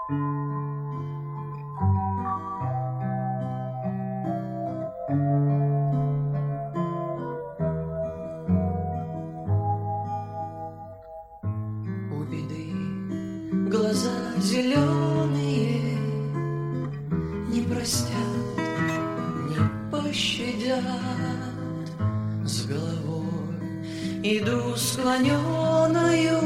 У беды глаза зеленые не простят, не пощадят. С головой иду склоненою,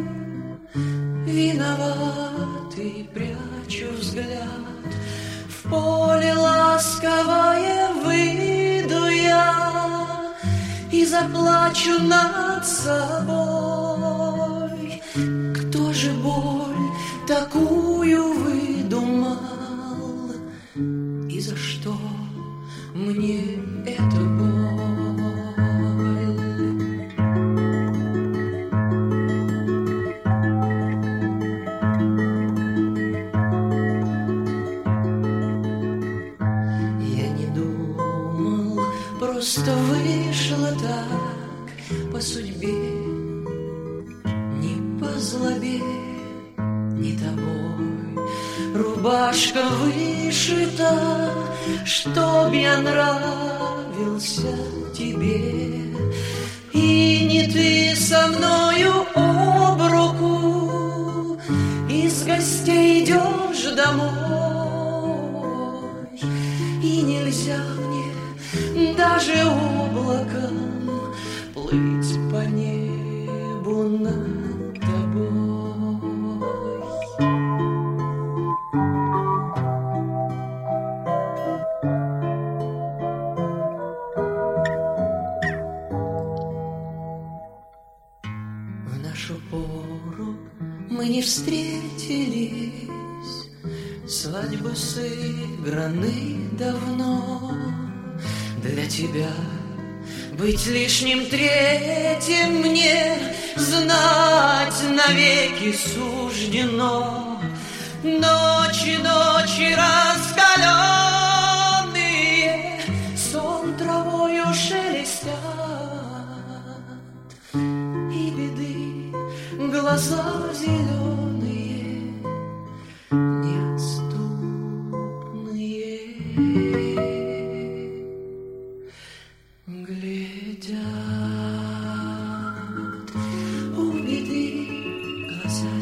виноватый прячу взгляд. В поле ласковое выйду я и заплачу над собой. Кто же боль такую выдумал? И за что мне эта боль? Я не думал, просто вышло так по судьбе, не по злобе, не тобой. Рубашка вышита, чтоб я нравился тебе. И не ты со мною об руку из гостей идешь домой. И нельзя мне даже облаком плыть по небу над тобой. В нашу пору мы не встретились, свадьбы сыграны давно. Для тебя быть лишним третьим мне знать навеки суждено. Ночи, ночи раскаленные, сон травою шелестят, и беды глаза зеленые неотступные глядят. У беды глаза